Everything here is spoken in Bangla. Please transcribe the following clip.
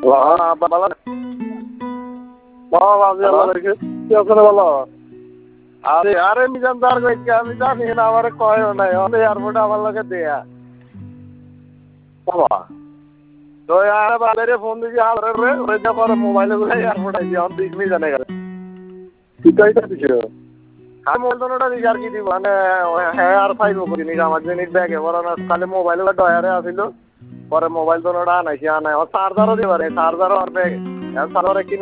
ভালো ভালো আরে আরে মিজান তার কইছে আমি জানি না আমারে কয় নাই আমি এয়ারপোর্ট আমার লগে দেয়া বাবা তো আর বাজারে ফোন দিছি আরে রে ওই যে পরে মোবাইলে গুলো এয়ারপোর্ট আইছি আমি দিক মিজানে গেল ঠিক আছে দিছো আমি মন্ডলটা দিছি আর কি দিব মানে হ্যাঁ আর ফাইল করি নি আমার জিনিস ব্যাগে বরানা খালি মোবাইল গুলো ডয়ারে আছিল পরে মোবাইল তো ওটা আনাইছি আনাই আর চার্জারও দিবারে চার্জারও আর ব্যাগ চার্জারে কি